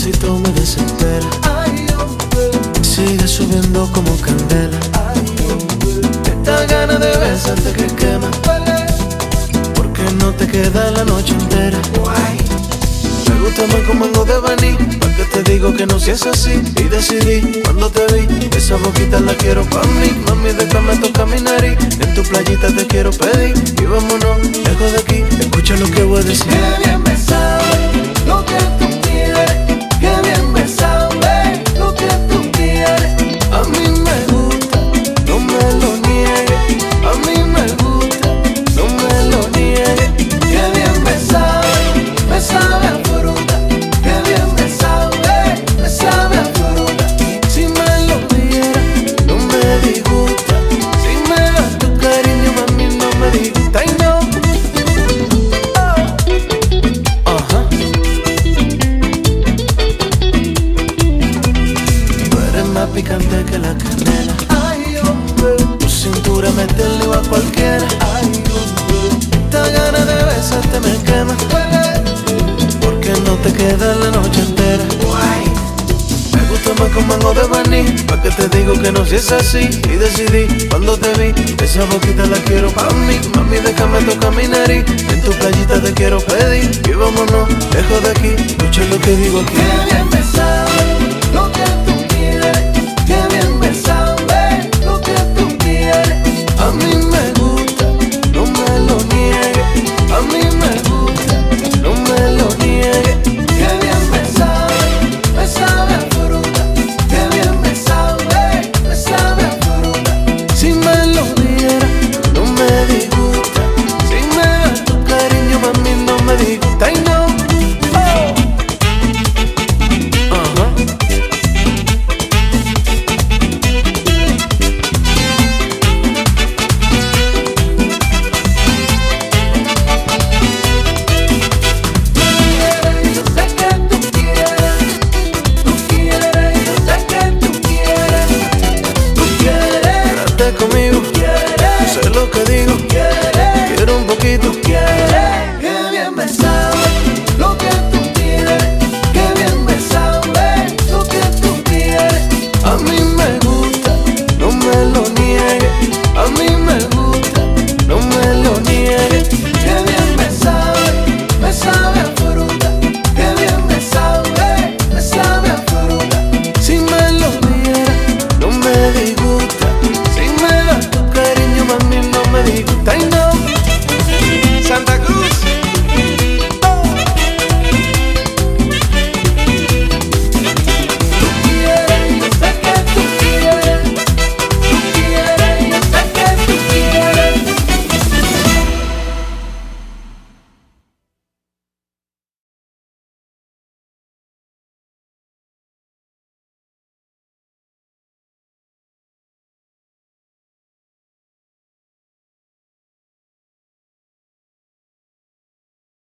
despacito me desespera. Sigue subiendo como candela. Esta gana de besarte que quema, porque no te queda la noche entera. Me gusta más como algo de Baní, pa' que te digo que no si es así. Y decidí cuando te vi, esa boquita la quiero pa' mí. Mami, déjame tocar mi nariz, en tu playita te quiero pedir. Y vámonos lejos de aquí, escucha lo que voy a decir. Qué bien me sabe lo que tú quieres, qué bien me sabe lo que tú quieres. A mí me gusta, no me lo niegues. A mí me gusta, no me lo niegues. Qué bien me sabe a fruta. Qué bien me sabe a fruta. Si me lo diera, no me disgusta. Si me das tu cariño, mami, no me disgusta. Y no. Ajá. Tú eres más picante que la canela. Ay, hombre, Tu cintura métele a cualquiera. ay, hombre. Esta gana de besarte me quema, porque no te queda la noche entera. Me gusta más con mango de Baní, pa' que te digo que no si es así. Y decidí cuando te vi, esa boquita la quiero pa' mí. Mami, déjame tocar mi nariz, en tu playita te quiero pedir. Y vámonos lejos de aquí, escucha lo que digo aquí. Qué bien me sabe